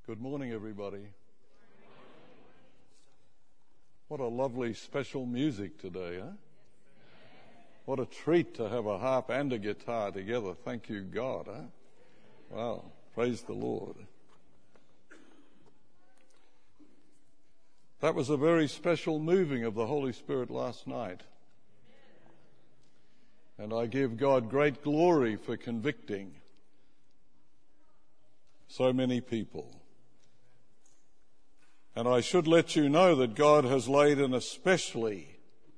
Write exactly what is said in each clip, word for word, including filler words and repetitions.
Good morning, everybody. What a lovely special music today, huh? What a treat to have a harp and a guitar together. Thank you, God, huh? Wow, praise the Lord. That was a very special moving of the Holy Spirit last night. And I give God great glory for convicting so many people. And I should let you know that God has laid an especially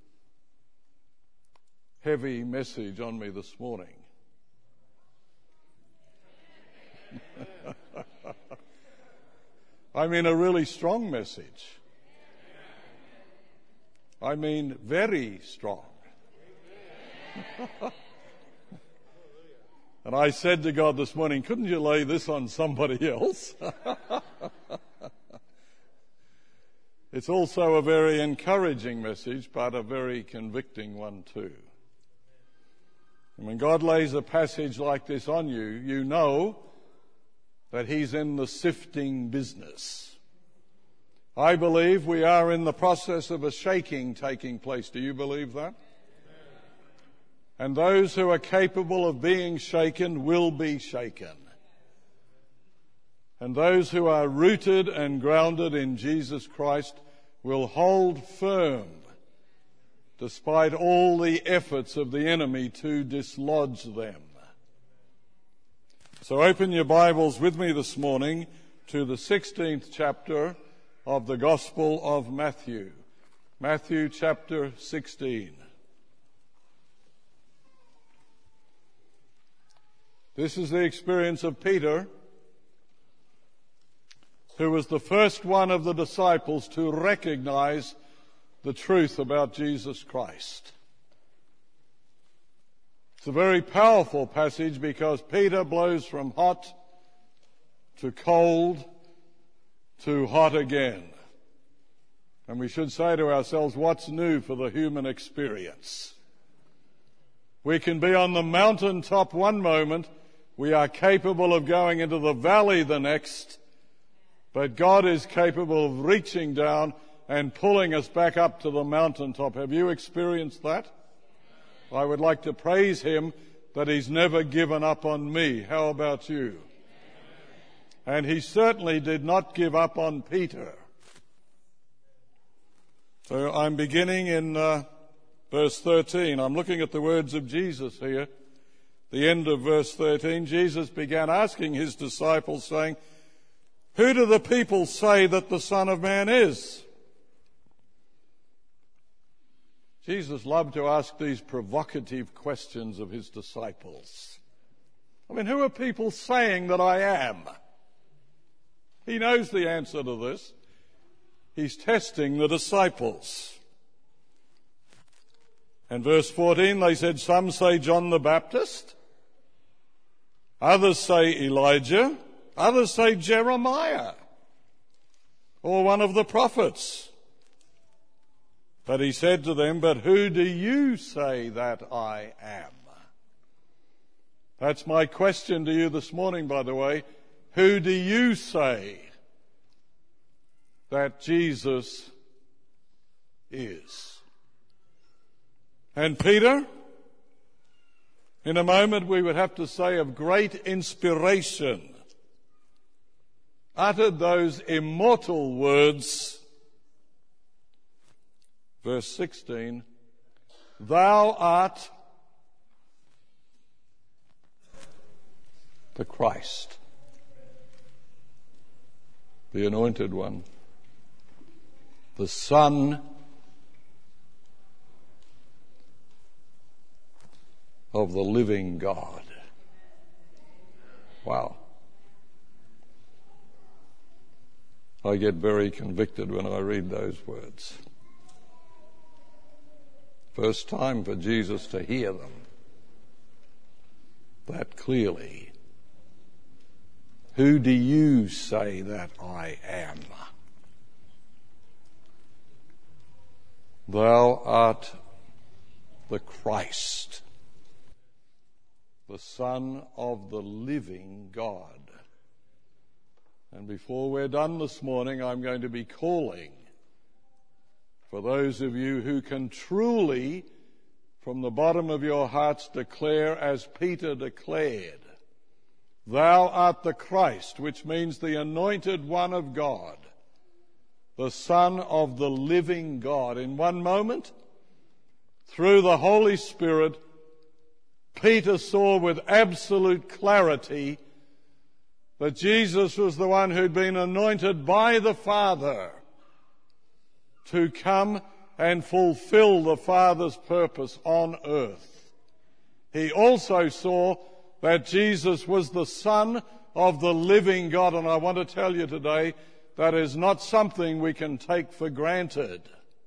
heavy message on me this morning. I mean a really strong message. I mean very strong. And I said to God this morning, couldn't you lay this on somebody else? It's also a very encouraging message, but a very convicting one too. And when God lays a passage like this on you, you know that He's in the sifting business. I believe we are in the process of a shaking taking place. Do you believe that? And those who are capable of being shaken will be shaken. And those who are rooted and grounded in Jesus Christ will hold firm despite all the efforts of the enemy to dislodge them. So open your Bibles with me this morning to the sixteenth chapter of the Gospel of Matthew. Matthew chapter sixteen. This is the experience of Peter, who was the first one of the disciples to recognize the truth about Jesus Christ. It's a very powerful passage because Peter blows from hot to cold to hot again. And we should say to ourselves, what's new for the human experience? We can be on the mountaintop one moment, we are capable of going into the valley the next, but God is capable of reaching down and pulling us back up to the mountaintop. Have you experienced that? I would like to praise Him that He's never given up on me. How about you? And He certainly did not give up on Peter. So I'm beginning in uh, verse thirteen. I'm looking at the words of Jesus here. The end of verse thirteen, Jesus began asking His disciples, saying, "Who do the people say that the Son of Man is?" Jesus loved to ask these provocative questions of His disciples. I mean, who are people saying that I am? He knows the answer to this. He's testing the disciples. And verse fourteen, they said, some say John the Baptist, others say Elijah, others say Jeremiah, or one of the prophets. But He said to them, but who do you say that I am? That's my question to you this morning, by the way. Who do you say that Jesus is? And Peter, in a moment we would have to say of great inspiration, uttered those immortal words, verse sixteen, thou art the Christ, the Anointed One, the Son of the living God. Wow. I get very convicted when I read those words. First time for Jesus to hear them that clearly. Who do you say that I am? Thou art the Christ, the Son of the living God. And before we're done this morning, I'm going to be calling for those of you who can truly, from the bottom of your hearts, declare as Peter declared, "Thou art the Christ," which means the anointed one of God, the Son of the living God. In one moment, through the Holy Spirit, Peter saw with absolute clarity that Jesus was the one who'd been anointed by the Father to come and fulfill the Father's purpose on earth. He also saw that Jesus was the Son of the living God, and I want to tell you today, that is not something we can take for granted.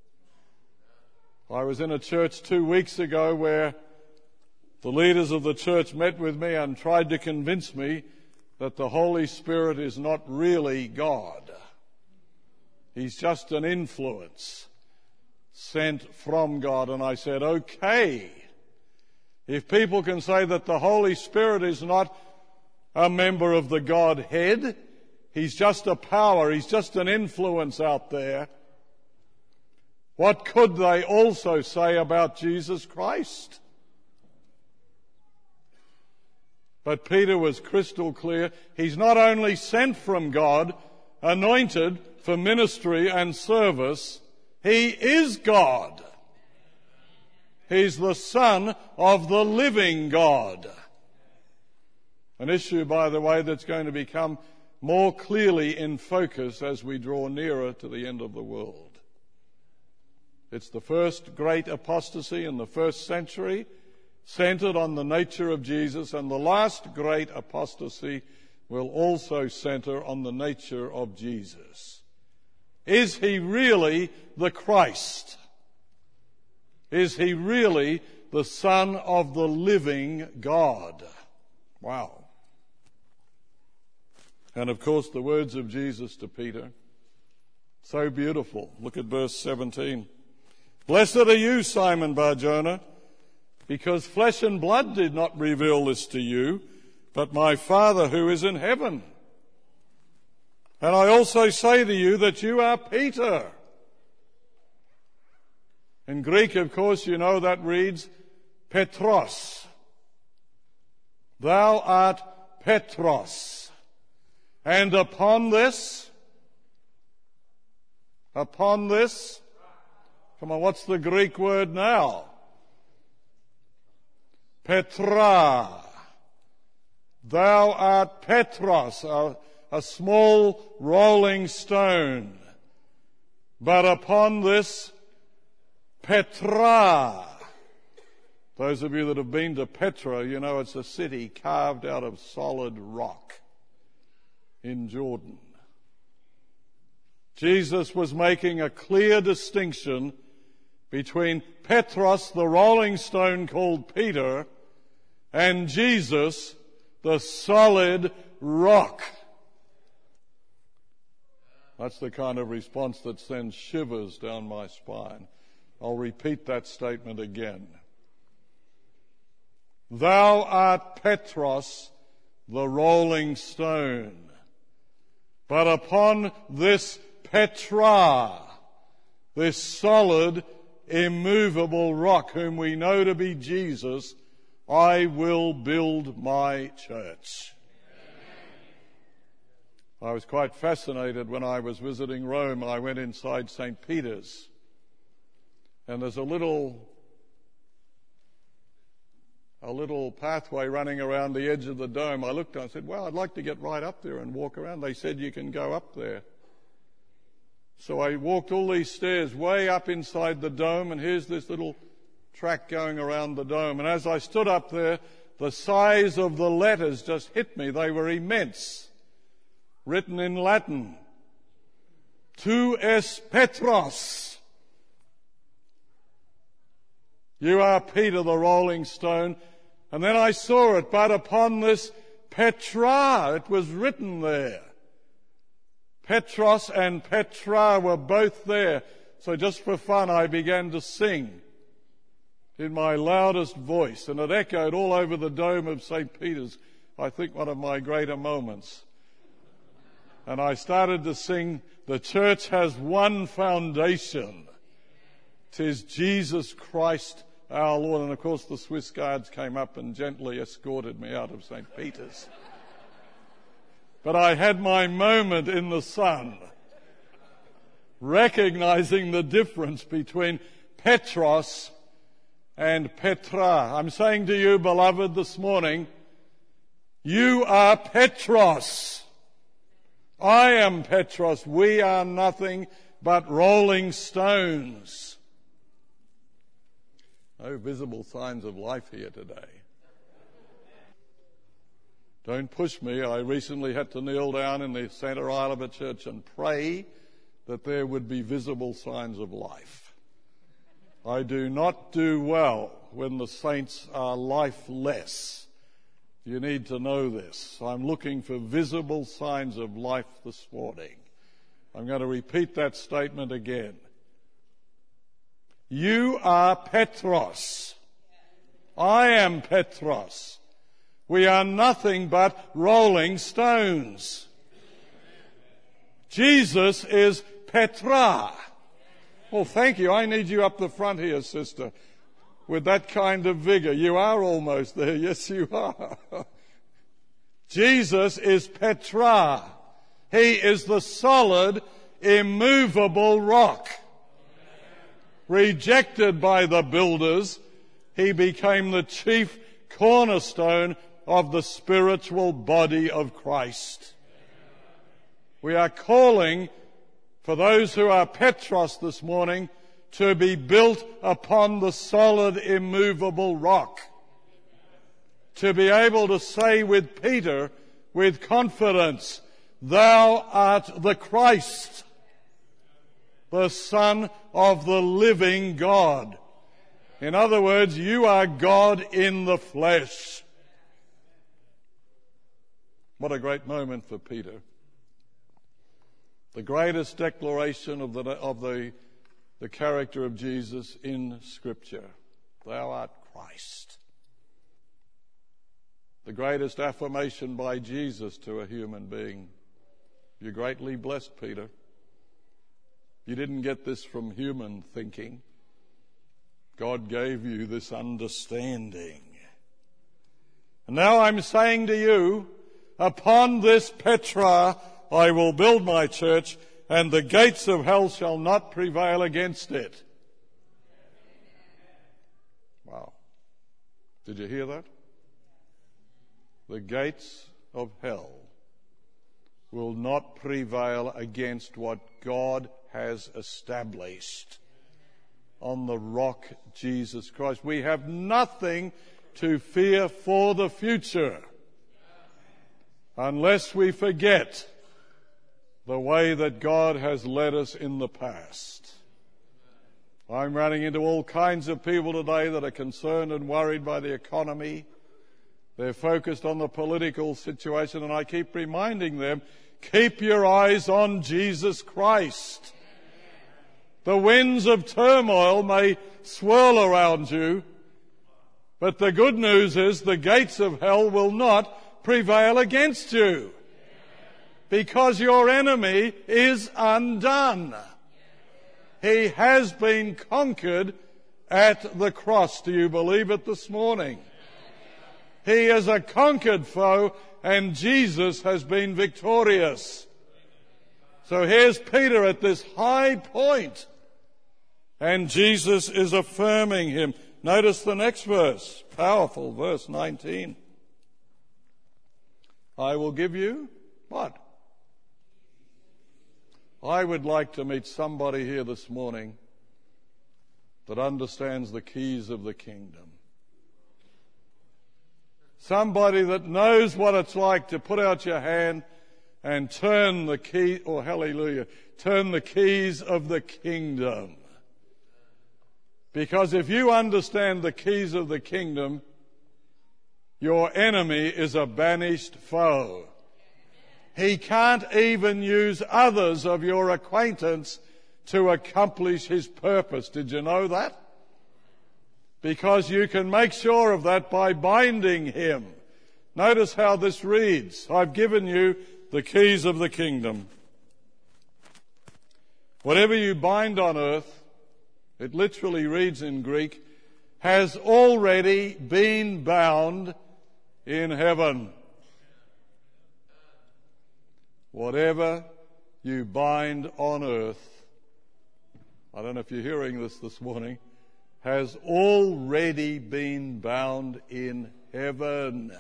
I was in a church two weeks ago where the leaders of the church met with me and tried to convince me that the Holy Spirit is not really God. He's just an influence sent from God. And I said, okay, if people can say that the Holy Spirit is not a member of the Godhead, he's just a power, he's just an influence out there, what could they also say about Jesus Christ? But Peter was crystal clear. He's not only sent from God, anointed for ministry and service, he is God. He's the Son of the living God. An issue, by the way, that's going to become more clearly in focus as we draw nearer to the end of the world. It's the first great apostasy in the first century, centered on the nature of Jesus, and the last great apostasy will also center on the nature of Jesus. Is he really the Christ? Is he really the Son of the living God? Wow. And of course the words of Jesus to Peter, so beautiful. Look at verse seventeen. "Blessed are you, Simon Bar-Jonah, because flesh and blood did not reveal this to you, but my Father who is in heaven. And I also say to you that you are Peter." In Greek, of course, you know that reads Petros. Thou art Petros. And upon this, upon this, come on, what's the Greek word now? Petra. Thou art Petros, a, a small rolling stone. But upon this, Petra. Those of you that have been to Petra, you know it's a city carved out of solid rock in Jordan. Jesus was making a clear distinction between Petros, the rolling stone called Peter, and Jesus, the solid rock. That's the kind of response that sends shivers down my spine. I'll repeat that statement again. Thou art Petros, the rolling stone. But upon this Petra, this solid, immovable rock, whom we know to be Jesus, I will build my church. I was quite fascinated when I was visiting Rome and I went inside Saint Peter's. And there's a little, a little pathway running around the edge of the dome. I looked and I said, well, I'd like to get right up there and walk around. They said you can go up there. So I walked all these stairs way up inside the dome, and here's this little track going around the dome. And as I stood up there, the size of the letters just hit me. They were immense, written in Latin. Tu es Petros. You are Peter, the rolling stone. And then I saw it, but upon this Petra, it was written there. Petros and Petra were both there. So just for fun, I began to sing in my loudest voice, and it echoed all over the dome of Saint Peter's. I think one of my greater moments. and I started to sing, "The church has one foundation. 'Tis Jesus Christ our Lord." And of course the Swiss Guards came up and gently escorted me out of Saint Peter's. But I had my moment in the sun, recognizing the difference between Petros and Petra. I'm saying to you, beloved, this morning, you are Petros. I am Petros. We are nothing but rolling stones. No visible signs of life here today. Don't push me. I recently had to kneel down in the centre aisle of a church and pray that there would be visible signs of life. I do not do well when the saints are lifeless. You need to know this. I'm looking for visible signs of life this morning. I'm going to repeat that statement again. You are Petros. I am Petros. We are nothing but rolling stones. Jesus is Petra. Well, thank you. I need you up the front here, sister, with that kind of vigor. You are almost there. Yes, you are. Jesus is Petra. He is the solid, immovable rock. Rejected by the builders, he became the chief cornerstone of the spiritual body of Christ. We are calling for those who are Petros this morning to be built upon the solid, immovable rock. To be able to say with Peter, with confidence, "Thou art the Christ, the Son of the living God." In other words, you are God in the flesh. What a great moment for Peter. The greatest declaration of the of the, the character of Jesus in Scripture. Thou art Christ. The greatest affirmation by Jesus to a human being. You're greatly blessed, Peter. You didn't get this from human thinking. God gave you this understanding. And now I'm saying to you, upon this Petra I will build my church, and the gates of hell shall not prevail against it. Wow. Did you hear that? The gates of hell will not prevail against what God has established on the rock, Jesus Christ. We have nothing to fear for the future unless we forget the way that God has led us in the past. I'm running into all kinds of people today that are concerned and worried by the economy. They're focused on the political situation, and I keep reminding them, keep your eyes on Jesus Christ. The winds of turmoil may swirl around you, but the good news is the gates of hell will not prevail against you, because your enemy is undone. He has been conquered at the cross. Do you believe it this morning? He is a conquered foe, and Jesus has been victorious. So here's Peter at this high point, and Jesus is affirming him. Notice the next verse, powerful, verse nineteen. I will give you what? I would like to meet somebody here this morning that understands the keys of the kingdom. Somebody that knows what it's like to put out your hand and turn the key, or hallelujah, turn the keys of the kingdom. Because if you understand the keys of the kingdom, your enemy is a banished foe. He can't even use others of your acquaintance to accomplish his purpose. Did you know that? Because you can make sure of that by binding him. Notice how this reads. I've given you the keys of the kingdom. Whatever you bind on earth, it literally reads in Greek, has already been bound in heaven. Whatever you bind on earth, I don't know if you're hearing this this morning, has already been bound in heaven.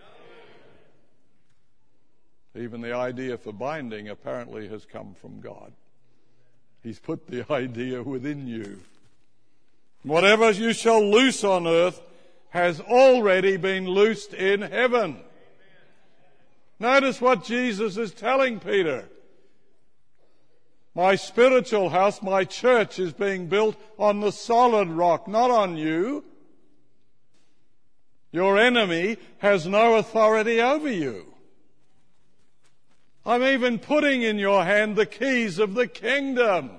Even the idea for binding apparently has come from God. He's put the idea within you. Whatever you shall loose on earth has already been loosed in heaven. Notice what Jesus is telling Peter. My spiritual house, my church, is being built on the solid rock, not on you. Your enemy has no authority over you. I'm even putting in your hand the keys of the kingdom.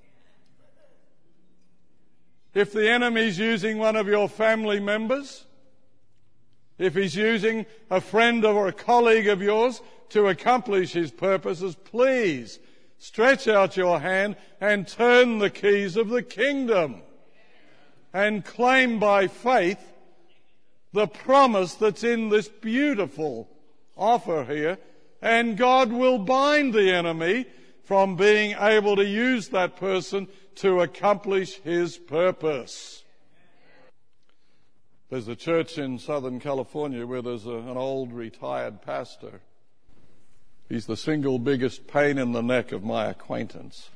If the enemy's using one of your family members, if he's using a friend or a colleague of yours to accomplish his purposes, please stretch out your hand and turn the keys of the kingdom and claim by faith the promise that's in this beautiful offer here, and God will bind the enemy from being able to use that person to accomplish his purpose. There's a church in Southern California where there's a, an old retired pastor. He's the single biggest pain in the neck of my acquaintance.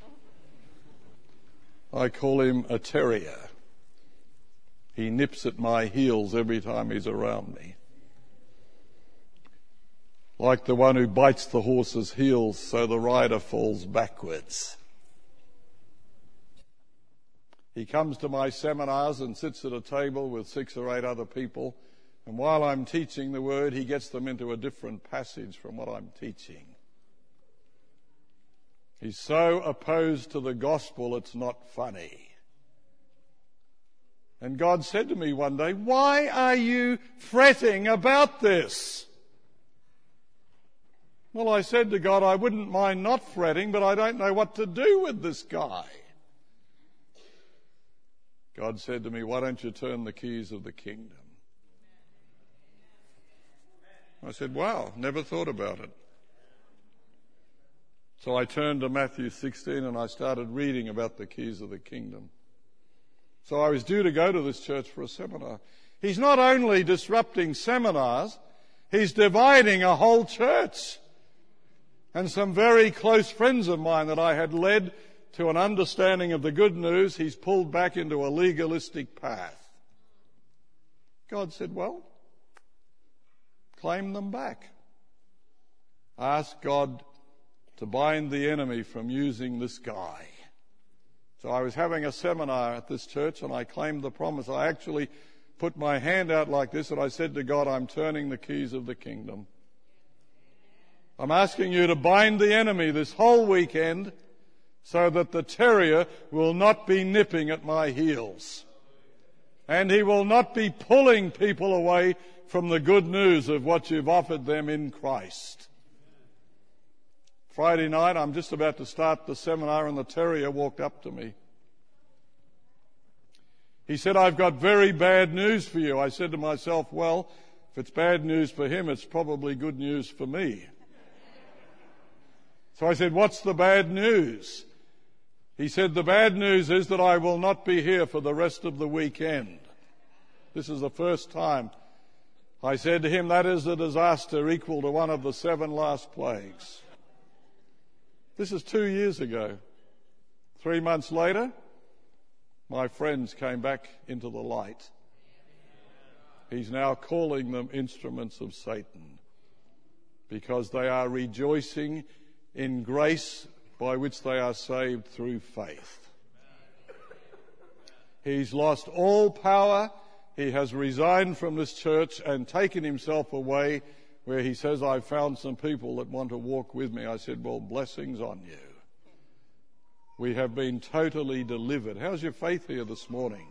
I call him a terrier. He nips at my heels every time he's around me. Like the one who bites the horse's heels so the rider falls backwards. He comes to my seminars and sits at a table with six or eight other people, and while I'm teaching the word, he gets them into a different passage from what I'm teaching. He's so opposed to the gospel, it's not funny. And God said to me one day, why are you fretting about this? Well, I said to God, I wouldn't mind not fretting, but I don't know what to do with this guy. God said to me, why don't you turn the keys of the kingdom? I said, wow, never thought about it. So I turned to Matthew sixteen and I started reading about the keys of the kingdom. So I was due to go to this church for a seminar. He's not only disrupting seminars, he's dividing a whole church. And some very close friends of mine that I had led to an understanding of the good news, he's pulled back into a legalistic path. God said, well, claim them back. Ask God to bind the enemy from using this guy. So I was having a seminar at this church and I claimed the promise. I actually put my hand out like this and I said to God, I'm turning the keys of the kingdom. I'm asking you to bind the enemy this whole weekend so that the terrier will not be nipping at my heels. And he will not be pulling people away from the good news of what you've offered them in Christ. Friday night, I'm just about to start the seminar and the terrier walked up to me. He said, I've got very bad news for you. I said to myself, well, if it's bad news for him, it's probably good news for me. So I said, what's the bad news? He said, the bad news is that I will not be here for the rest of the weekend. This is the first time. I said to him, that is a disaster equal to one of the seven last plagues. This is two years ago. Three months later, my friends came back into the light. He's now calling them instruments of Satan because they are rejoicing in grace by which they are saved through faith. He's lost all power. He has resigned from this church and taken himself away where he says, I've found some people that want to walk with me. I said, well, blessings on you. We have been totally delivered. How's your faith here this morning?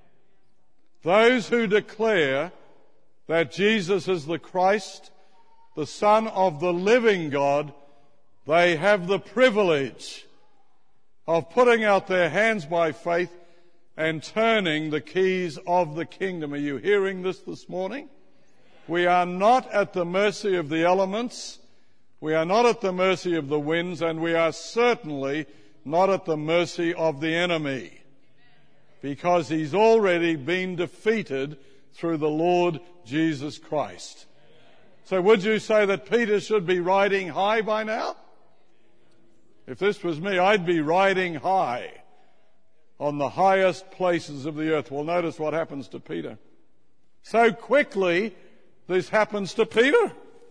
Those who declare that Jesus is the Christ, the Son of the living God, they have the privilege of putting out their hands by faith and turning the keys of the kingdom. Are you hearing this this morning? We are not at the mercy of the elements. We are not at the mercy of the winds, and we are certainly not at the mercy of the enemy, because he's already been defeated through the Lord Jesus Christ. So would you say that Peter should be riding high by now? If this was me, I'd be riding high on the highest places of the earth. Well, notice what happens to Peter. So quickly, this happens to Peter.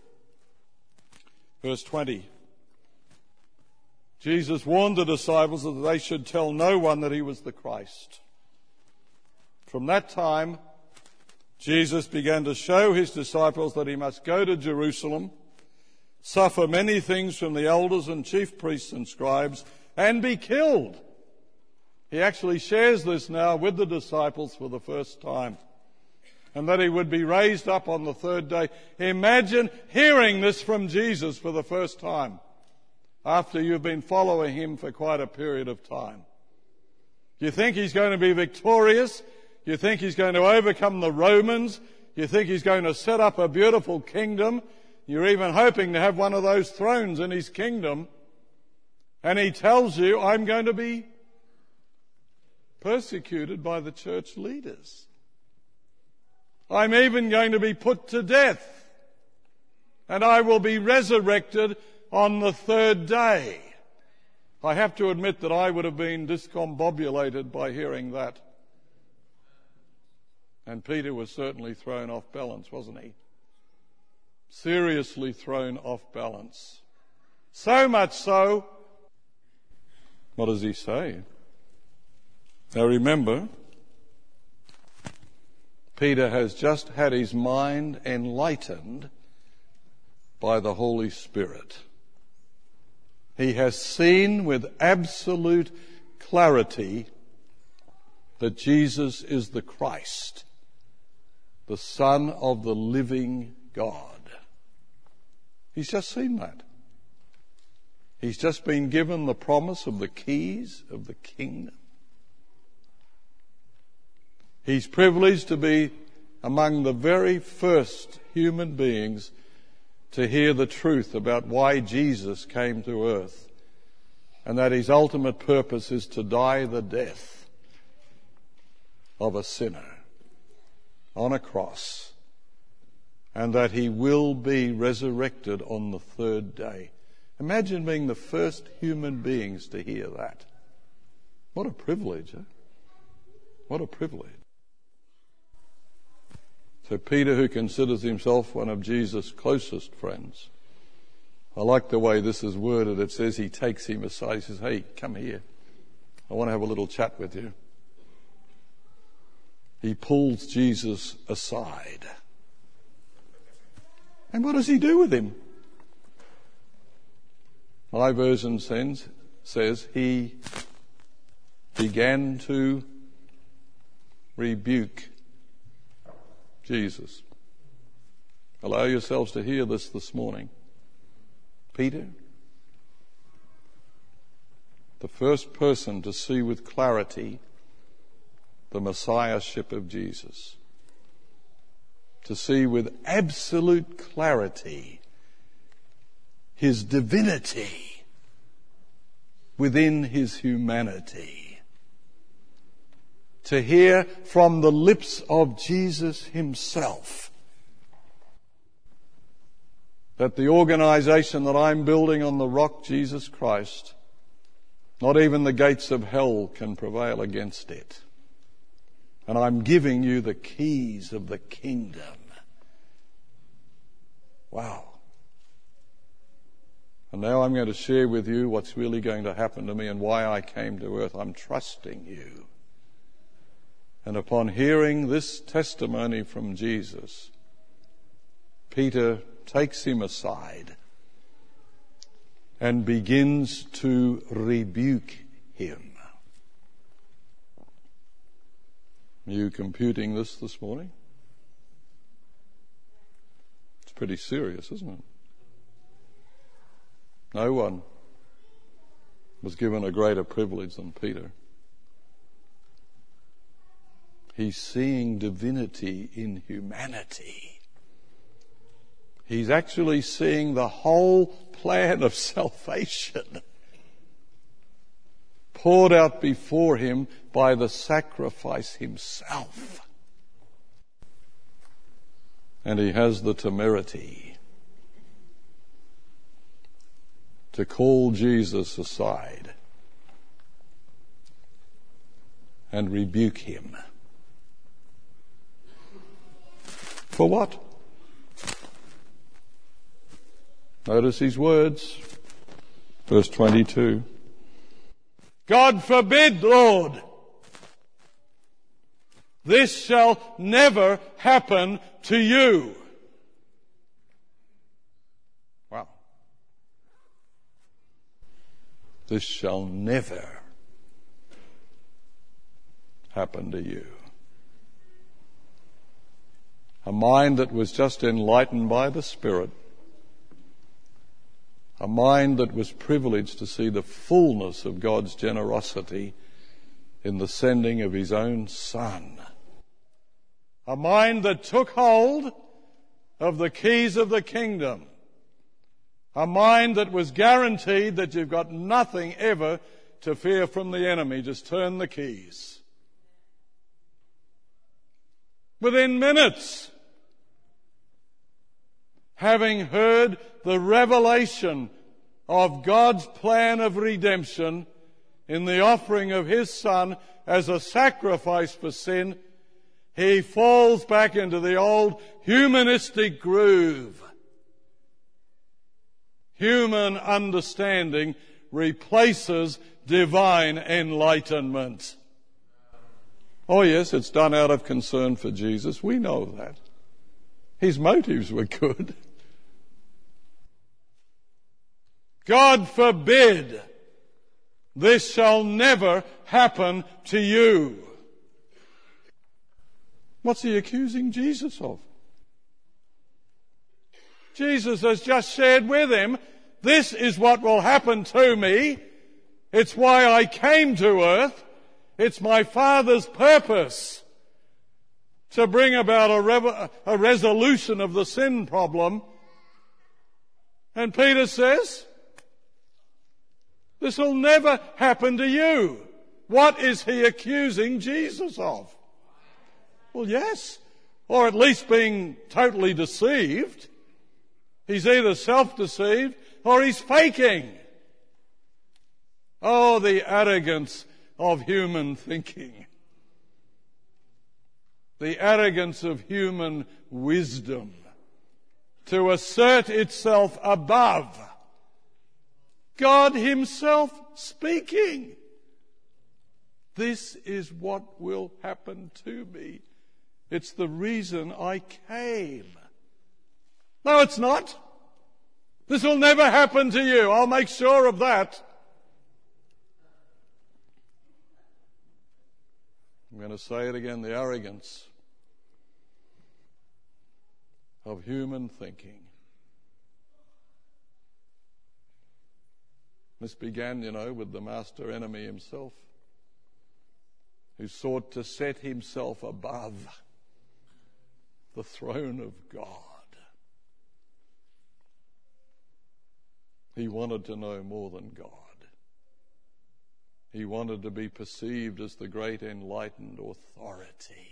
Verse twenty. Jesus warned the disciples that they should tell no one that he was the Christ. From that time, Jesus began to show his disciples that he must go to Jerusalem, suffer many things from the elders and chief priests and scribes, and be killed. He actually shares this now with the disciples for the first time. And that he would be raised up on the third day. Imagine hearing this from Jesus for the first time after you've been following him for quite a period of time. You think he's going to be victorious? You think he's going to overcome the Romans? You think he's going to set up a beautiful kingdom? You're even hoping to have one of those thrones in his kingdom. And he tells you, I'm going to be persecuted by the church leaders. I'm even going to be put to death. And I will be resurrected on the third day. I have to admit that I would have been discombobulated by hearing that. And Peter was certainly thrown off balance, wasn't he? Seriously thrown off balance. So much so, what does he say? Now remember, Peter has just had his mind enlightened by the Holy Spirit. He has seen with absolute clarity that Jesus is the Christ, the Son of the living God. He's just seen that. He's just been given the promise of the keys of the kingdom. He's privileged to be among the very first human beings to hear the truth about why Jesus came to earth, and that his ultimate purpose is to die the death of a sinner on a cross, and that he will be resurrected on the third day. Imagine being the first human beings to hear that. What a privilege, eh? What a privilege. So Peter, who considers himself one of Jesus' closest friends, I like the way this is worded. It says he takes him aside. He says, hey, come here. I want to have a little chat with you. He pulls Jesus aside. And what does he do with him? My version says, says he began to rebuke Jesus. Allow yourselves to hear this this morning. Peter, the first person to see with clarity the Messiahship of Jesus, to see with absolute clarity his divinity within his humanity, to hear from the lips of Jesus himself that the organization that I'm building on the rock, Jesus Christ, not even the gates of hell can prevail against it. And I'm giving you the keys of the kingdom. Wow. And now I'm going to share with you what's really going to happen to me and why I came to earth. I'm trusting you. And upon hearing this testimony from Jesus, Peter takes him aside and begins to rebuke him. Are you computing this this morning? It's pretty serious, isn't it? No one was given a greater privilege than Peter. He's seeing divinity in humanity. He's actually seeing the whole plan of salvation poured out before him by the sacrifice himself. And he has the temerity to call Jesus aside and rebuke him. For what? Notice his words. Verse twenty-two. God forbid, Lord, this shall never happen to you. Wow. This shall never happen to you. A mind that was just enlightened by the Spirit, a mind that was privileged to see the fullness of God's generosity in the sending of his own Son. A mind that took hold of the keys of the kingdom. A mind that was guaranteed that you've got nothing ever to fear from the enemy. Just turn the keys. Within minutes, having heard the revelation of God's plan of redemption in the offering of his Son as a sacrifice for sin, he falls back into the old humanistic groove. Human understanding replaces divine enlightenment. Oh yes, it's done out of concern for Jesus. We know that. His motives were good. God forbid this shall never happen to you. What's he accusing Jesus of? Jesus has just shared with him, this is what will happen to me. It's why I came to earth. It's my Father's purpose to bring about a, rev- a resolution of the sin problem. And Peter says, this will never happen to you. What is he accusing Jesus of? Well, yes, or at least being totally deceived. He's either self-deceived or he's faking. Oh, the arrogance of human thinking. The arrogance of human wisdom to assert itself above God himself speaking. This is what will happen to me. It's the reason I came. No, it's not. This will never happen to you. I'll make sure of that. I'm going to say it again, the arrogance of human thinking. This began, you know, with the master enemy himself, who sought to set himself above the throne of God. He wanted to know more than God. He wanted to be perceived as the great enlightened authority.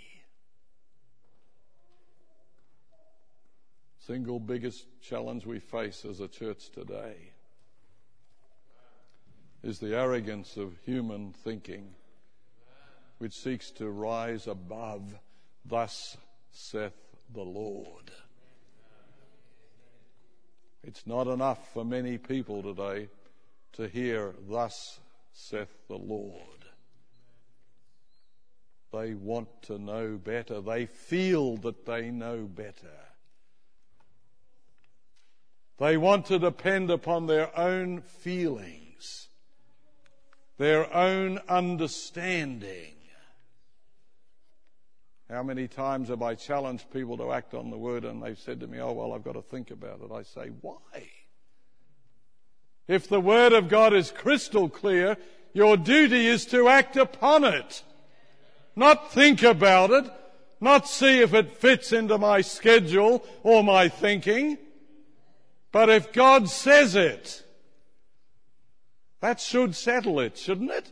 Single biggest challenge we face as a church today is the arrogance of human thinking, which seeks to rise above, thus saith the Lord. It's not enough for many people today to hear, thus saith the Lord. They want to know better. They feel that they know better. They want to depend upon their own feelings, their own understanding. How many times have I challenged people to act on the word and they've said to me, oh, well, I've got to think about it. I say, why? If the Word of God is crystal clear, your duty is to act upon it. Not think about it, not see if it fits into my schedule or my thinking. But if God says it, that should settle it, shouldn't it?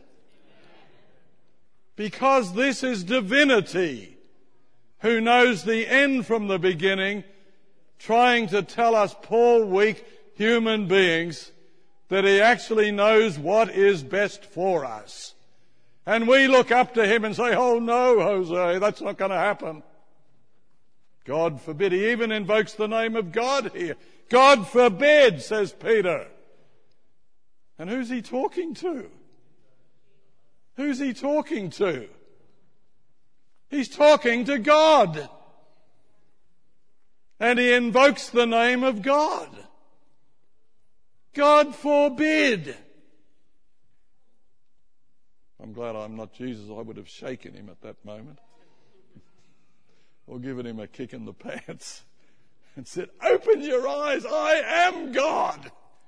Because this is divinity, who knows the end from the beginning, trying to tell us poor, weak human beings that he actually knows what is best for us. And we look up to him and say, oh no, Jose, that's not going to happen. God forbid. He even invokes the name of God here. God forbid, says Peter. And who's he talking to? Who's he talking to? He's talking to God. And he invokes the name of God. God forbid. I'm glad I'm not Jesus. I would have shaken him at that moment. Or given him a kick in the pants and said, open your eyes, I am God.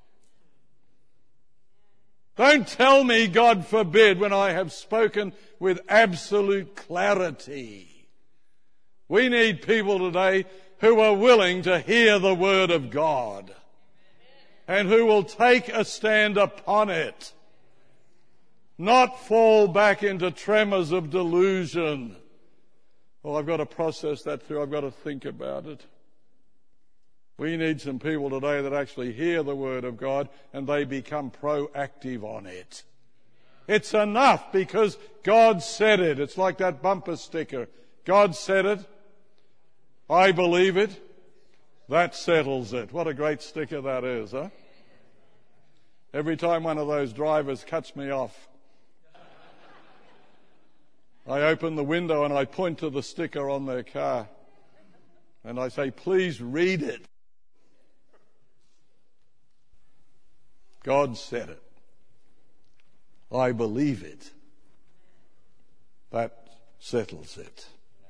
Don't tell me God forbid when I have spoken with absolute clarity. We need people today who are willing to hear the word of God and who will take a stand upon it, not fall back into tremors of delusion. Oh, I've got to process that through. I've got to think about it. We need some people today that actually hear the word of God and they become proactive on it. It's enough because God said it. It's like that bumper sticker. God said it. I believe it. That settles it. What a great sticker that is, huh? Every time one of those drivers cuts me off, I open the window and I point to the sticker on their car and I say, please read it. God said it. I believe it. That settles it.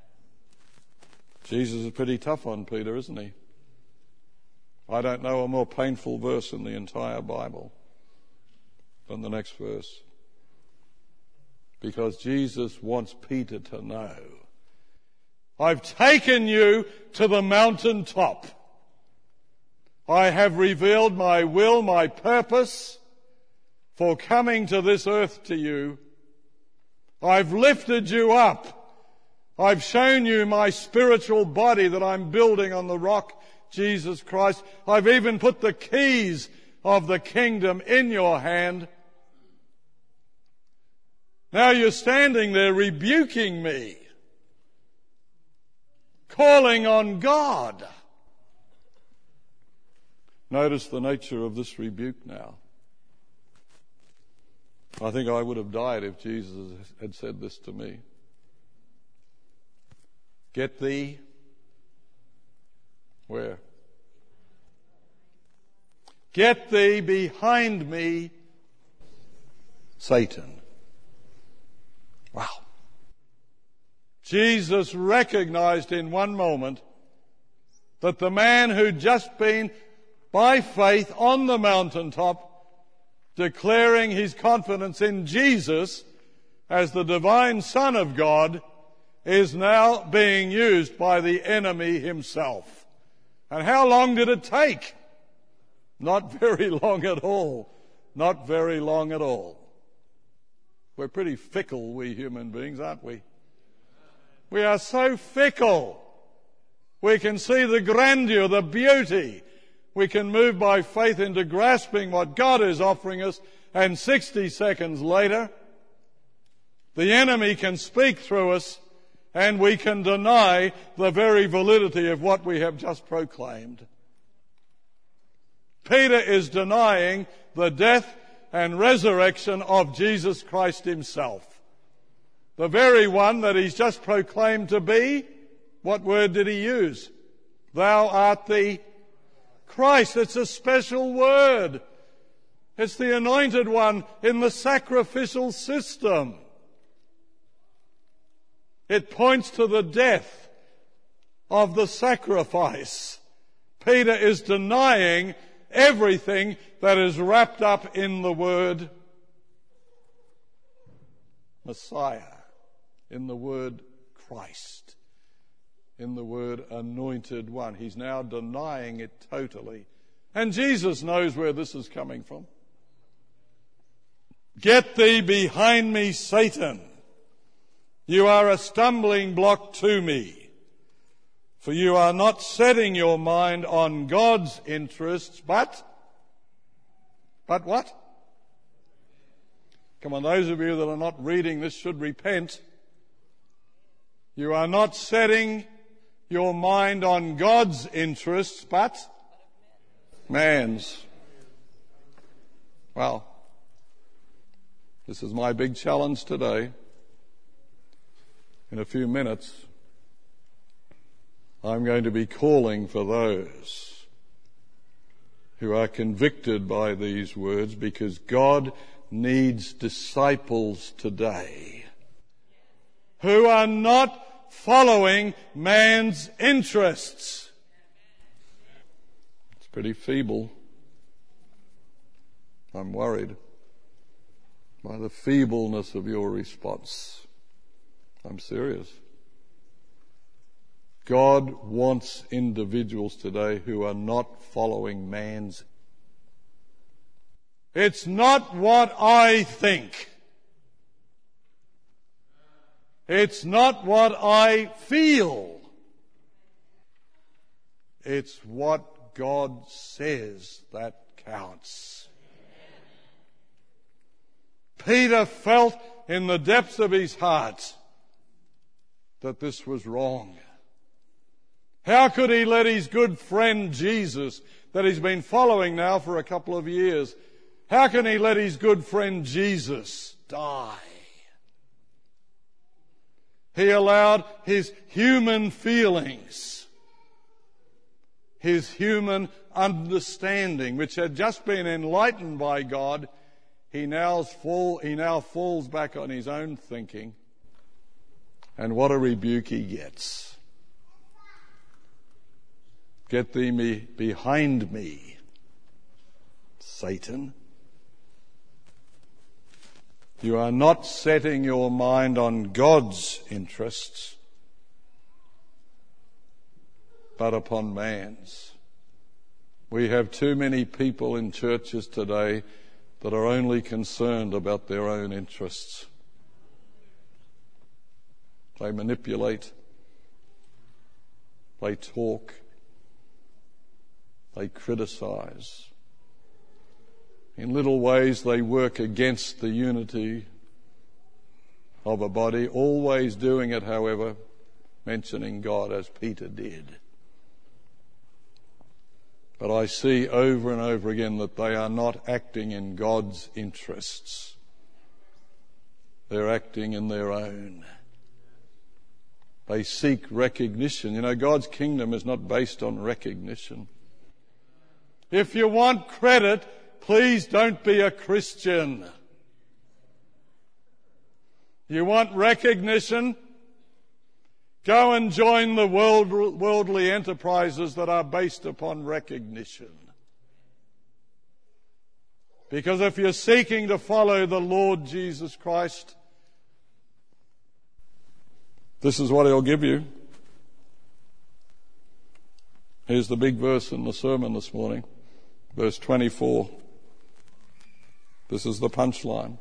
Jesus is pretty tough on Peter, isn't he? I don't know a more painful verse in the entire Bible than the next verse. Because Jesus wants Peter to know, I've taken you to the mountaintop. I have revealed my will, my purpose for coming to this earth to you. I've lifted you up. I've shown you my spiritual body that I'm building on the rock, Jesus Christ. I've even put the keys of the kingdom in your hand. Now you're standing there rebuking me, calling on God. Notice the nature of this rebuke now. I think I would have died if Jesus had said this to me. Get thee where? Get thee behind me, Satan. Wow. Jesus recognized in one moment that the man who'd just been by faith on the mountaintop declaring his confidence in Jesus as the divine Son of God is now being used by the enemy himself. And how long did it take? Not very long at all. Not very long at all. We're pretty fickle, we human beings, aren't we? We are so fickle. We can see the grandeur, the beauty. We can move by faith into grasping what God is offering us, and sixty seconds later, the enemy can speak through us and we can deny the very validity of what we have just proclaimed. Peter is denying the death and resurrection of Jesus Christ himself. The very one that he's just proclaimed to be. What word did he use? Thou art the Christ. It's a special word. It's the anointed one in the sacrificial system. It points to the death of the sacrifice. Peter is denying everything that is wrapped up in the word Messiah, in the word Christ, in the word Anointed One. He's now denying it totally. And Jesus knows where this is coming from. Get thee behind me, Satan. You are a stumbling block to me. For you are not setting your mind on God's interests, but, but what? Come on, those of you that are not reading this should repent. You are not setting your mind on God's interests, but man's. Well, this is my big challenge today. In a few minutes, I'm going to be calling for those who are convicted by these words, because God needs disciples today who are not following man's interests. It's pretty feeble. I'm worried by the feebleness of your response. I'm serious. God wants individuals today who are not following man's. It's not what I think. It's not what I feel. It's what God says that counts. Peter felt in the depths of his heart that this was wrong. How could he let his good friend Jesus, that he's been following now for a couple of years, how can he let his good friend Jesus die? He allowed his human feelings, his human understanding, which had just been enlightened by God, he now, fall, he now falls back on his own thinking. And what a rebuke he gets. Get thee me behind me, Satan. You are not setting your mind on God's interests, but upon man's. We have too many people in churches today that are only concerned about their own interests. They manipulate, they talk, they criticize. In little ways they work against the unity of a body, always doing it, however, mentioning God as Peter did. But I see over and over again that they are not acting in God's interests. They're acting in their own. They seek recognition. You know, God's kingdom is not based on recognition. If you want credit, please don't be a Christian. You want recognition? Go and join the world, worldly enterprises that are based upon recognition. Because if you're seeking to follow the Lord Jesus Christ, this is what He'll give you. Here's the big verse in the sermon this morning, verse twenty-four. This is the punchline.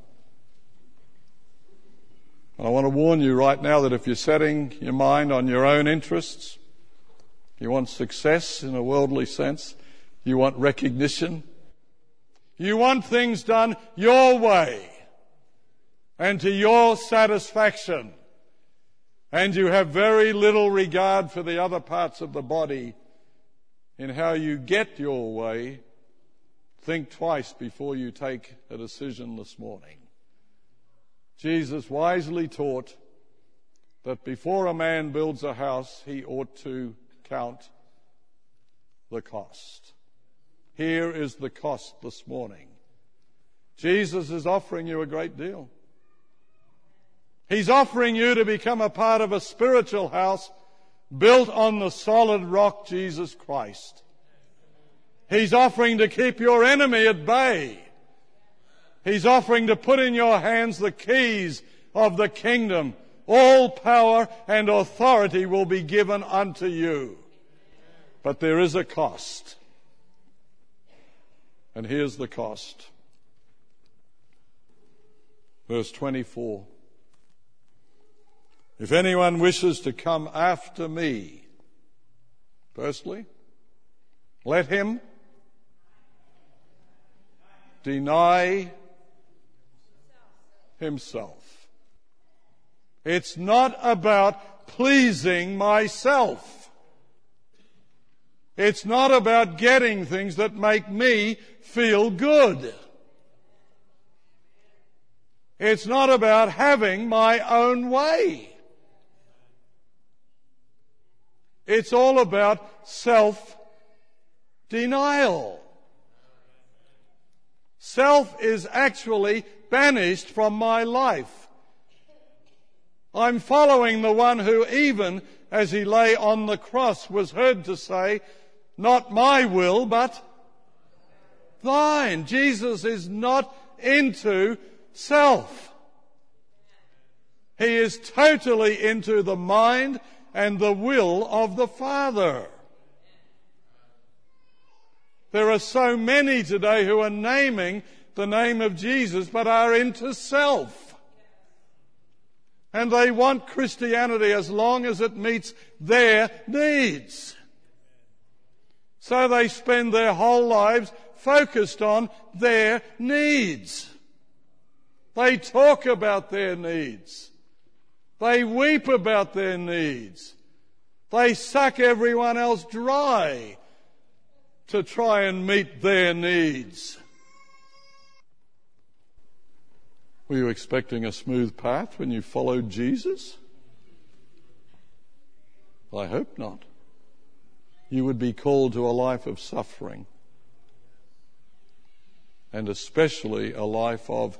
And I want to warn you right now that if you're setting your mind on your own interests, you want success in a worldly sense, you want recognition, you want things done your way and to your satisfaction, and you have very little regard for the other parts of the body in how you get your way, think twice before you take a decision this morning. Jesus wisely taught that before a man builds a house, he ought to count the cost. Here is the cost this morning. Jesus is offering you a great deal. He's offering you to become a part of a spiritual house built on the solid rock, Jesus Christ. He's offering to keep your enemy at bay. He's offering to put in your hands the keys of the kingdom. All power and authority will be given unto you. But there is a cost. And here's the cost. Verse twenty-four. If anyone wishes to come after me, firstly, let him deny himself. It's not about pleasing myself. It's not about getting things that make me feel good. It's not about having my own way. It's all about self-denial. Self is actually banished from my life. I'm following the one who, even as he lay on the cross, was heard to say, "Not my will, but thine." Jesus is not into self. He is totally into the mind and the will of the Father. There are so many today who are naming the name of Jesus but are into self. And they want Christianity as long as it meets their needs. So they spend their whole lives focused on their needs. They talk about their needs. They weep about their needs. They suck everyone else dry to try and meet their needs. Were you expecting a smooth path when you followed Jesus? I hope not. You would be called to a life of suffering, and especially a life of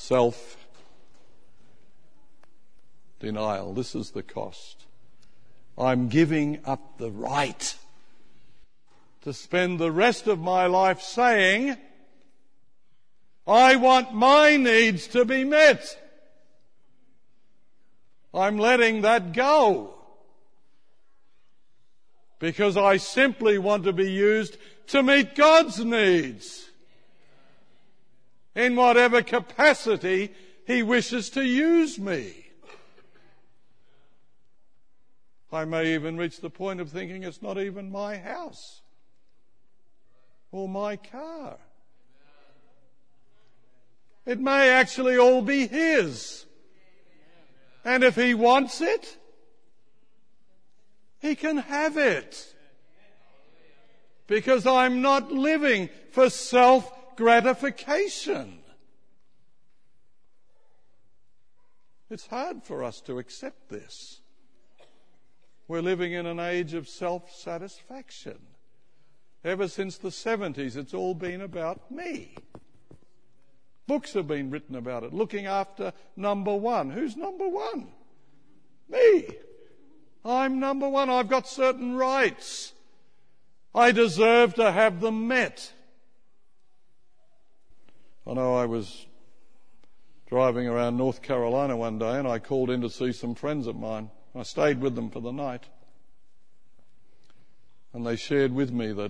self-denial. This is the cost. I'm giving up the right to spend the rest of my life saying, I want my needs to be met. I'm letting that go because I simply want to be used to meet God's needs in whatever capacity He wishes to use me. I may even reach the point of thinking it's not even my house or my car. It may actually all be His. And if He wants it, He can have it. Because I'm not living for self-gratification. It's hard for us to accept this. We're living in an age of self-satisfaction. Ever since the seventies, it's all been about me. Books have been written about it, looking after number one. Who's number one? Me. I'm number one. I've got certain rights. I deserve to have them met. I know I was driving around North Carolina one day and I called in to see some friends of mine. I stayed with them for the night. And they shared with me that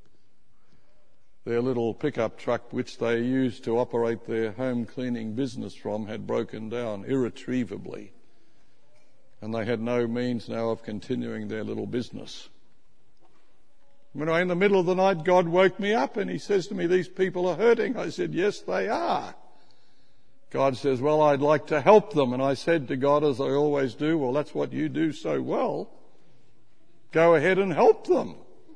their little pickup truck, which they used to operate their home cleaning business from, had broken down irretrievably. And they had no means now of continuing their little business. When I, in the middle of the night, God woke me up and He says to me, these people are hurting. I said, yes, they are. God says, well, I'd like to help them. And I said to God, as I always do, well, that's what you do so well. Go ahead and help them.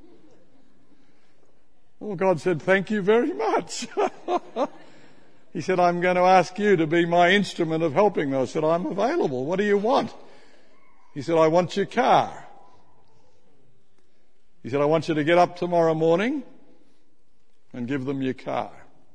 Well, God said, thank you very much. He said, I'm going to ask you to be my instrument of helping them. I said, I'm available. What do you want? He said, I want your car. He said, I want you to get up tomorrow morning and give them your car.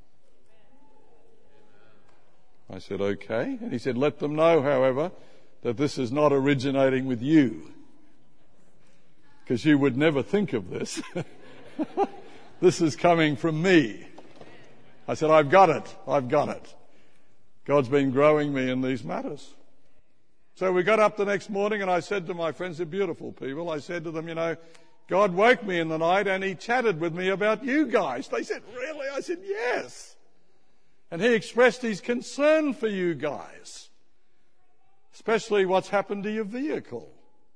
I said, okay. And he said, let them know, however, that this is not originating with you. Because you would never think of this. This is coming from me. I said, I've got it. I've got it. God's been growing me in these matters. So we got up the next morning and I said to my friends, they're beautiful people, I said to them, you know, God woke me in the night and he chatted with me about you guys. They said, really? I said, yes. And he expressed his concern for you guys, especially what's happened to your vehicle.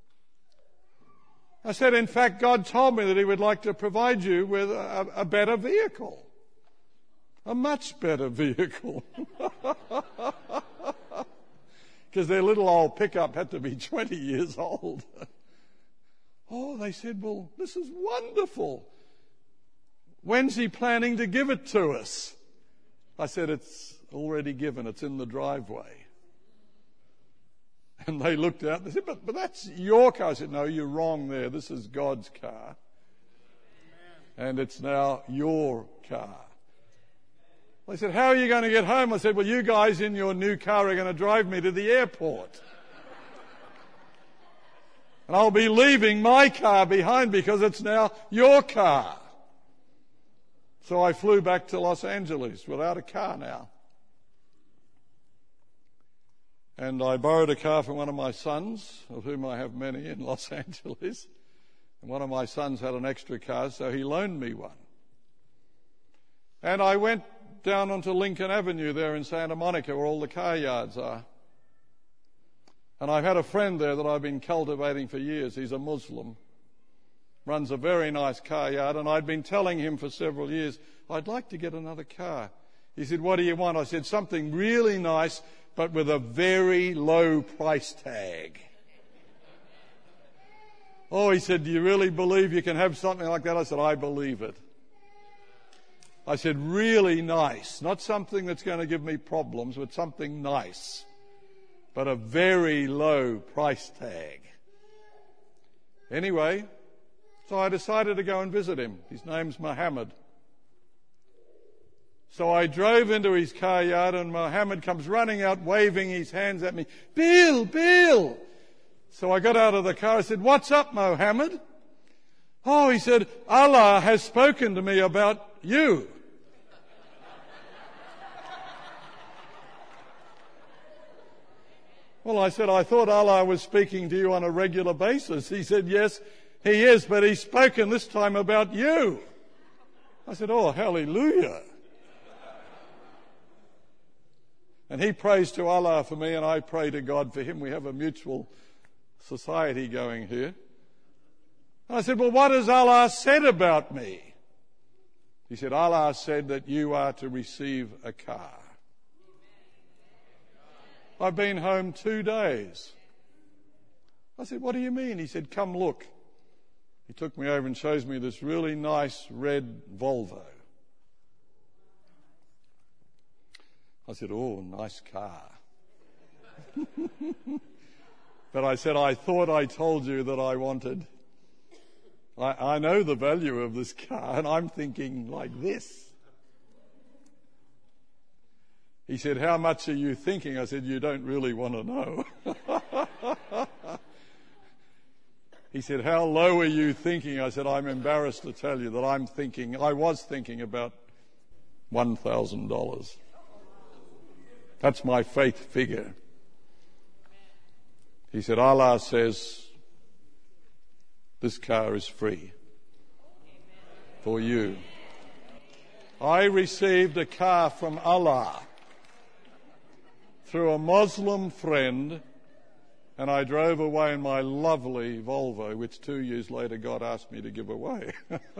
I said, in fact, God told me that he would like to provide you with a, a better vehicle, a much better vehicle. Because their little old pickup had to be twenty years old. Oh, they said, well, this is wonderful. When's he planning to give it to us? I said, it's already given. It's in the driveway. And they looked out and they said, but, but that's your car. I said, no, you're wrong there. This is God's car. And it's now your car. They said, how are you going to get home? I said, well, you guys in your new car are going to drive me to the airport. And I'll be leaving my car behind because it's now your car. So I flew back to Los Angeles without a car now. And I borrowed a car from one of my sons, of whom I have many in Los Angeles. And one of my sons had an extra car, so he loaned me one. And I went down onto Lincoln Avenue there in Santa Monica, where all the car yards are. And I've had a friend there that I've been cultivating for years. He's a Muslim, runs a very nice car yard, and I'd been telling him for several years, I'd like to get another car. He said, what do you want? I said, something really nice, but with a very low price tag. Oh, he said, do you really believe you can have something like that? I said, I believe it. I said, really nice, not something that's going to give me problems, but something nice, but a very low price tag. Anyway, so I decided to go and visit him. His name's Mohammed. So I drove into his car yard and Mohammed comes running out, waving his hands at me. Bill, Bill! So I got out of the car. I said, what's up, Mohammed? Oh, he said, Allah has spoken to me about you. Well, I said, I thought Allah was speaking to you on a regular basis. He said, yes, he is, but he's spoken this time about you. I said, oh, hallelujah. And he prays to Allah for me and I pray to God for him. We have a mutual society going here. And I said, well, what has Allah said about me? He said, Allah said that you are to receive a car. I've been home two days. I said, what do you mean? He said, come look. He took me over and shows me this really nice red Volvo. I said, oh, nice car. But I said, I thought I told you that I wanted. I, I know the value of this car, and I'm thinking like this. He said, how much are you thinking? I said, you don't really want to know. He said, how low are you thinking? I said, I'm embarrassed to tell you that I'm thinking, I was thinking about one thousand dollars. That's my faith figure. He said, Allah says, this car is free for you. I received a car from Allah through a Muslim friend, and I drove away in my lovely Volvo, which two years later God asked me to give away.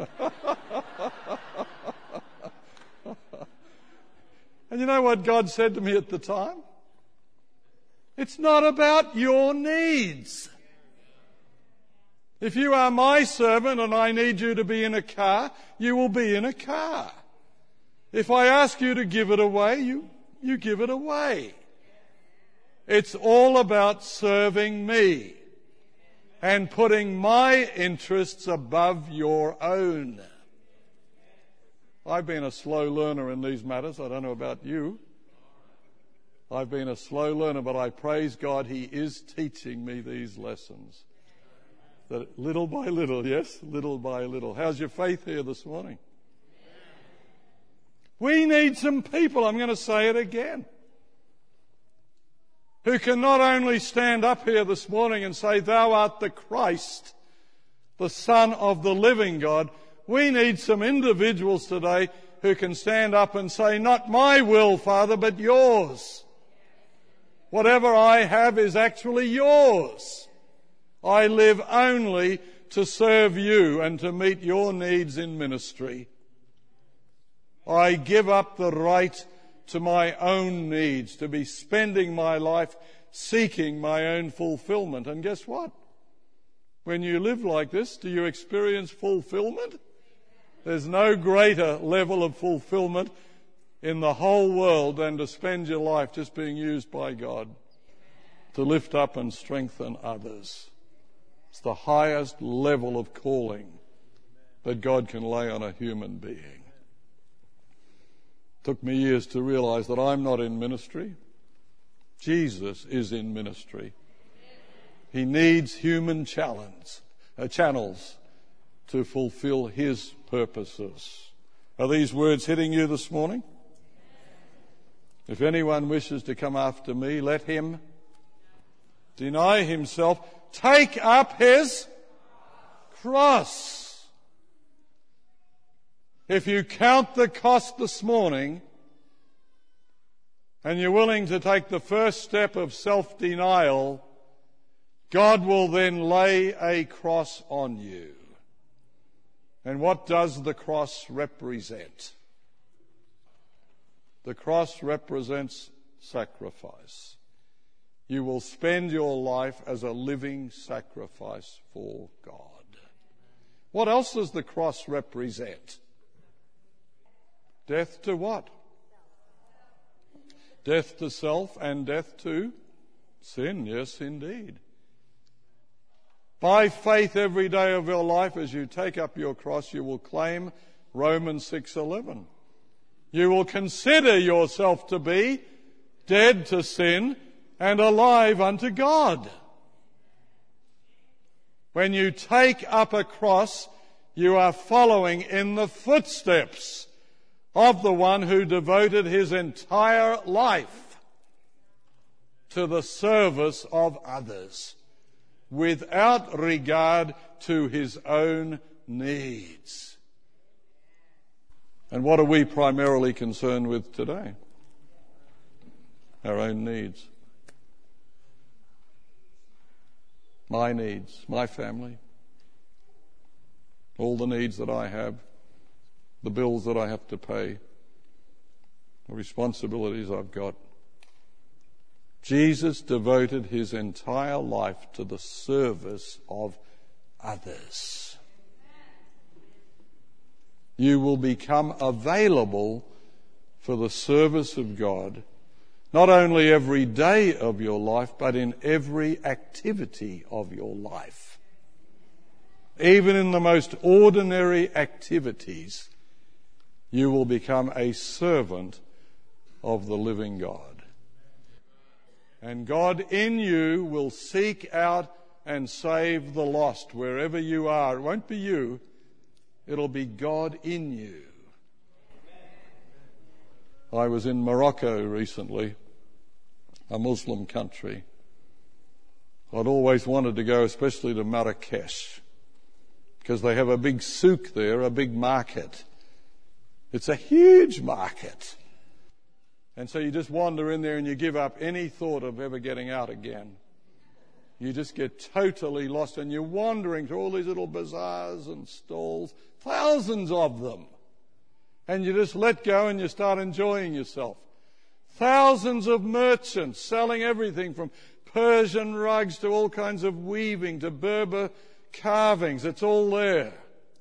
And you know what God said to me at the time? It's not about your needs. If you are my servant and I need you to be in a car, you will be in a car. If I ask you to give it away, you, you give it away. It's all about serving me and putting my interests above your own. I've been a slow learner in these matters. I don't know about you. I've been a slow learner, but I praise God he is teaching me these lessons. That little by little, yes, little by little. How's your faith here this morning? We need some people, I'm going to say it again, who can not only stand up here this morning and say, "Thou art the Christ, the Son of the living God." We need some individuals today who can stand up and say, "Not my will, Father, but yours. Whatever I have is actually yours. I live only to serve you and to meet your needs in ministry. I give up the right to my own needs, to be spending my life seeking my own fulfillment." And guess what? When you live like this, do you experience fulfillment? There's no greater level of fulfillment in the whole world than to spend your life just being used by God to lift up and strengthen others. It's the highest level of calling that God can lay on a human being. It took me years to realize that I'm not in ministry. Jesus is in ministry. He needs human challenge, uh, channels to fulfill his purposes. Are these words hitting you this morning? If anyone wishes to come after me, let him deny himself, take up his cross. If you count the cost this morning and you're willing to take the first step of self-denial, God will then lay a cross on you. And what does the cross represent? The cross represents sacrifice. You will spend your life as a living sacrifice for God. What else does the cross represent? Death to what? Death to self and death to sin. Yes, indeed. By faith every day of your life, as you take up your cross, you will claim Romans six eleven. You will consider yourself to be dead to sin and alive unto God. When you take up a cross, you are following in the footsteps of the one who devoted his entire life to the service of others, without regard to his own needs. And what are we primarily concerned with today? Our own needs. My needs, my family, all the needs that I have, the bills that I have to pay, the responsibilities I've got. Jesus devoted his entire life to the service of others. You will become available for the service of God, not only every day of your life, but in every activity of your life. Even in the most ordinary activities, you will become a servant of the living God. And God in you will seek out and save the lost wherever you are. It won't be you. It'll be God in you. I was in Morocco recently, a Muslim country. I'd always wanted to go, especially to Marrakesh, because they have a big souk there, a big market. It's a huge market. And so you just wander in there and you give up any thought of ever getting out again. You just get totally lost and you're wandering through all these little bazaars and stalls, thousands of them. And you just let go and you start enjoying yourself. Thousands of merchants selling everything from Persian rugs to all kinds of weaving to Berber carvings. It's all there.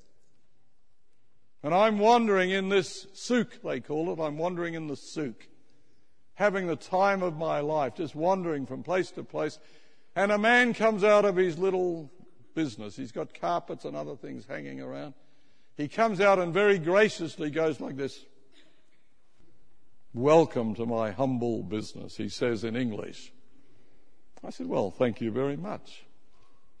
And I'm wandering in this souk, they call it. I'm wandering in the souk, having the time of my life, just wandering from place to place. And a man comes out of his little business. He's got carpets and other things hanging around. He comes out and very graciously goes like this. "Welcome to my humble business," he says in English. I said, "Well, thank you very much."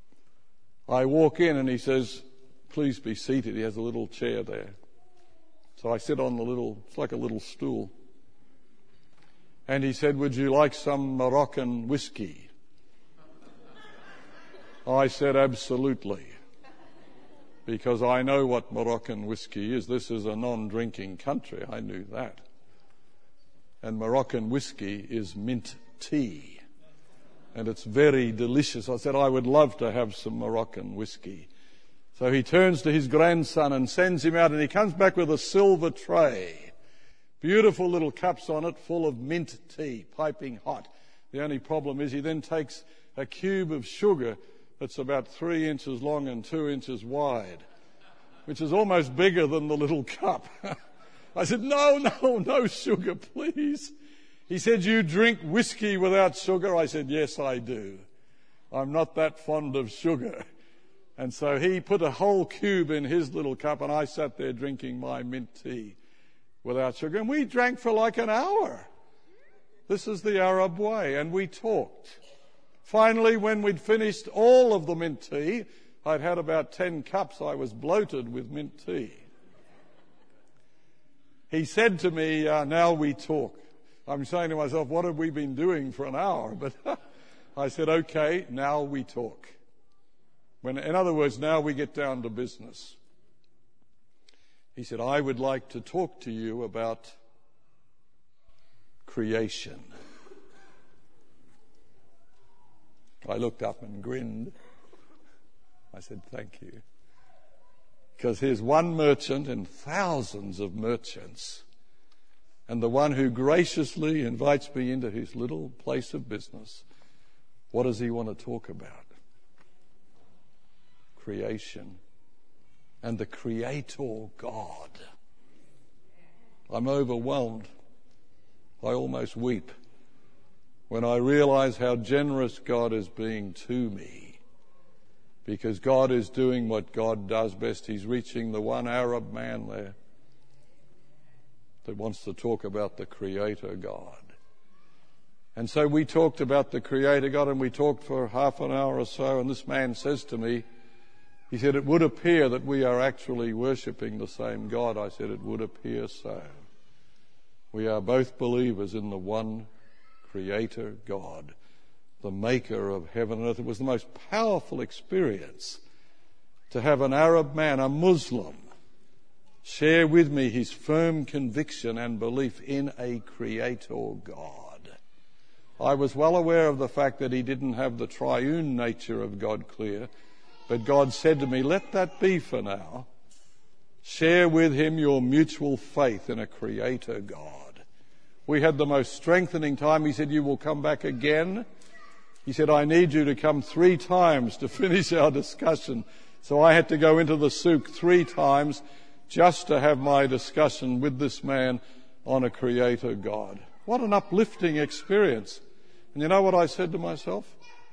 I walk in and he says, "Please be seated." He has a little chair there. So I sit on the little, it's like a little stool. And he said, would you like some Moroccan whiskey? I said, absolutely. Because I know what Moroccan whiskey is. This is a non-drinking country. I knew that. And Moroccan whiskey is mint tea. And it's very delicious. I said, I would love to have some Moroccan whiskey. So he turns to his grandson and sends him out, and he comes back with a silver tray. Beautiful little cups on it full of mint tea, piping hot. The only problem is he then takes a cube of sugar that's about three inches long and two inches wide, which is almost bigger than the little cup. I said, no, no, no sugar, please. He said, you drink whiskey without sugar? I said, yes, I do. I'm not that fond of sugar. And so he put a whole cube in his little cup, and I sat there drinking my mint tea without sugar. And we drank for like an hour. This is the Arab way. And we talked. Finally, when we'd finished all of the mint tea, I'd had about ten cups. I was bloated with mint tea. He said to me, uh, now we talk. I'm saying to myself, what have we been doing for an hour? But I said, okay, now we talk. When, in other words, now we get down to business. He said, I would like to talk to you about creation. I looked up and grinned. I said, thank you. Because here's one merchant and thousands of merchants, and the one who graciously invites me into his little place of business. What does he want to talk about? Creation and the Creator God. I'm overwhelmed. I almost weep when I realize how generous God is being to me, because God is doing what God does best. He's reaching the one Arab man there that wants to talk about the Creator God. And so we talked about the Creator God, and we talked for half an hour or so, and this man says to me, he said, it would appear that we are actually worshipping the same God. I said, it would appear so. We are both believers in the one Creator God, the maker of heaven and earth. It was the most powerful experience to have an Arab man, a Muslim, share with me his firm conviction and belief in a Creator God. I was well aware of the fact that he didn't have the triune nature of God clear, but God said to me, let that be for now. Share with him your mutual faith in a Creator God. We had the most strengthening time. He said, you will come back again. He said, I need you to come three times to finish our discussion. So I had to go into the souk three times just to have my discussion with this man on a Creator God. What an uplifting experience. And you know what I said to myself?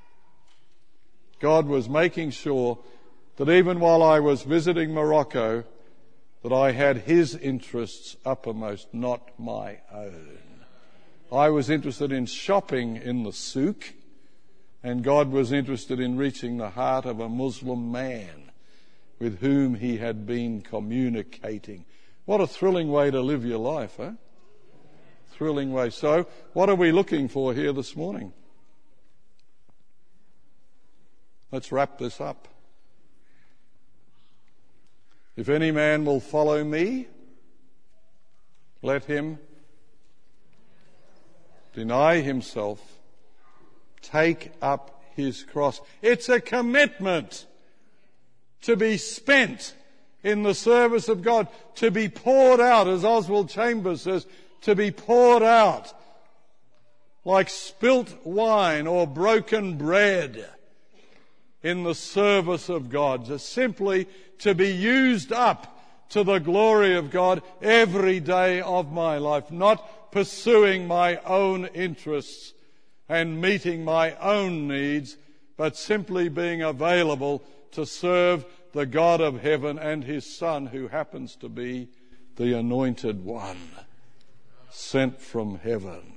God was making sure that even while I was visiting Morocco, that I had his interests uppermost, not my own. I was interested in shopping in the souk, and God was interested in reaching the heart of a Muslim man with whom he had been communicating. What a thrilling way to live your life, eh? Thrilling way. So, what are we looking for here this morning? Let's wrap this up. If any man will follow me, let him deny himself, take up his cross. It's a commitment to be spent in the service of God, to be poured out, as Oswald Chambers says, to be poured out like spilt wine or broken bread in the service of God, just simply to be used up to the glory of God every day of my life, not pursuing my own interests and meeting my own needs, but simply being available to serve the God of heaven and his Son, who happens to be the Anointed One, sent from heaven.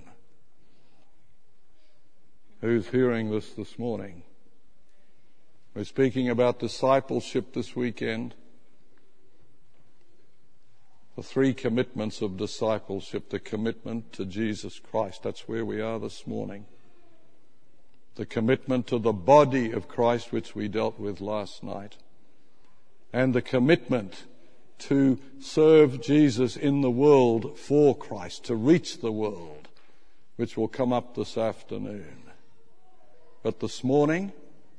Who's hearing this this morning? We're speaking about discipleship this weekend. the three commitments of discipleship, the commitment to Jesus Christ. That's where we are this morning. The commitment to the body of Christ, which we dealt with last night. And the commitment to serve Jesus in the world for Christ, to reach the world, which will come up this afternoon. But this morning,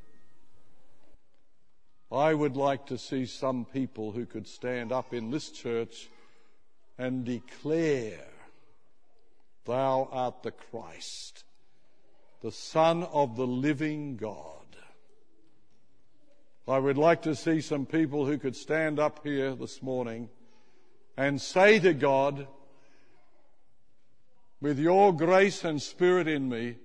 I would like to see some people who could stand up in this church and declare, "Thou art the Christ, the Son of the living God." I would like to see some people who could stand up here this morning and say to God, "With your grace and Spirit in me,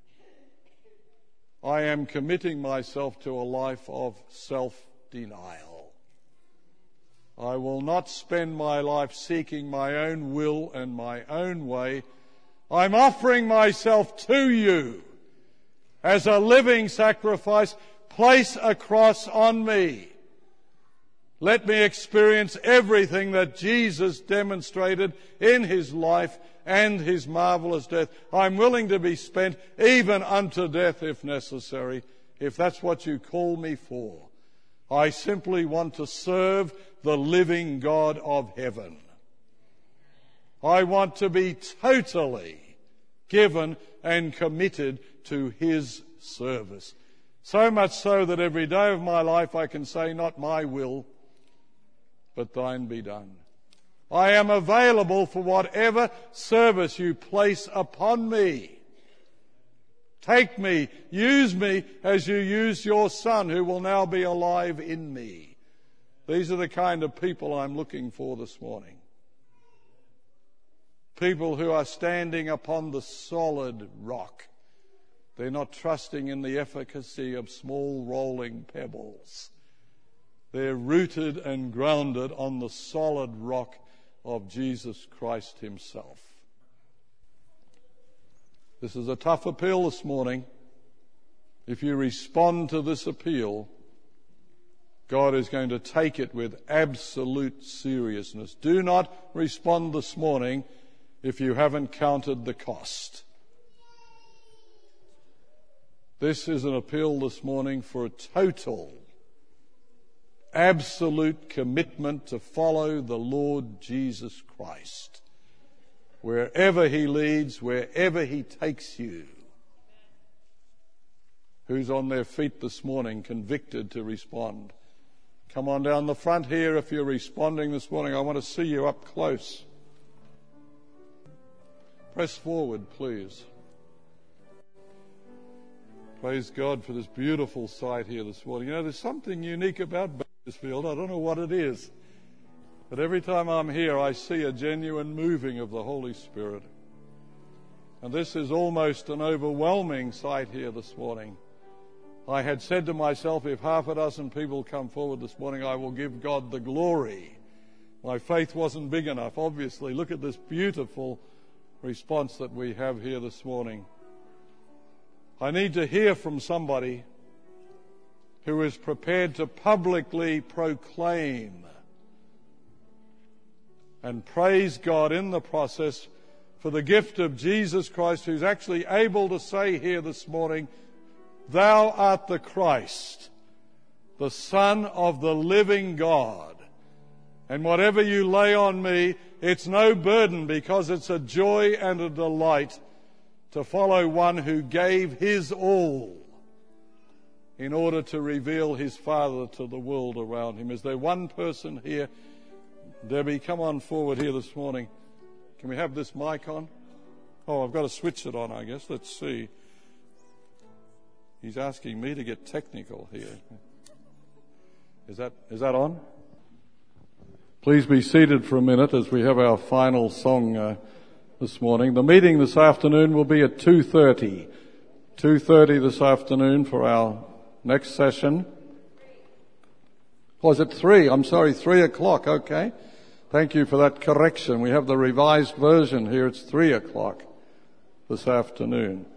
I am committing myself to a life of self-denial. I will not spend my life seeking my own will and my own way. I'm offering myself to you as a living sacrifice. Place a cross on me. Let me experience everything that Jesus demonstrated in his life and his marvelous death. I'm willing to be spent even unto death if necessary, if that's what you call me for. I simply want to serve the living God of heaven. I want to be totally given and committed to his service. So much so that every day of my life I can say, not my will, but thine be done. I am available for whatever service you place upon me. Take me, use me as you use your Son, who will now be alive in me. These are the kind of people I'm looking for this morning. People who are standing upon the solid rock. They're not trusting in the efficacy of small rolling pebbles. They're rooted and grounded on the solid rock of Jesus Christ himself. This is a tough appeal this morning. If you respond to this appeal, God is going to take it with absolute seriousness. Do not respond this morning if you haven't counted the cost. This is an appeal this morning for a total, absolute commitment to follow the Lord Jesus Christ. Wherever he leads, wherever he takes you. Who's on their feet this morning, convicted to respond? Come on down the front here if you're responding this morning. I want to see you up close. Press forward, please. Praise God for this beautiful sight here this morning. You know, there's something unique about Bakersfield. I don't know what it is. But every time I'm here, I see a genuine moving of the Holy Spirit. And this is almost an overwhelming sight here this morning. I had said to myself, if half a dozen people come forward this morning, I will give God the glory. My faith wasn't big enough, obviously. Look at this beautiful response that we have here this morning. I need to hear from somebody who is prepared to publicly proclaim and praise God in the process for the gift of Jesus Christ, who's actually able to say here this morning, "Thou art the Christ, the Son of the living God. And whatever you lay on me, it's no burden, because it's a joy and a delight to follow one who gave his all in order to reveal his Father to the world around him." Is there one person here? Debbie, come on forward here this morning. Can we have this mic on? Oh, I've got to switch it on, I guess. Let's see. He's asking me to get technical here. Is that is that on? Please be seated for a minute as we have our final song uh, this morning. The meeting this afternoon will be at two thirty. two thirty this afternoon for our next session. Was it three? I'm sorry, three o'clock. Okay. Thank you for that correction. We have the revised version here. It's three o'clock this afternoon.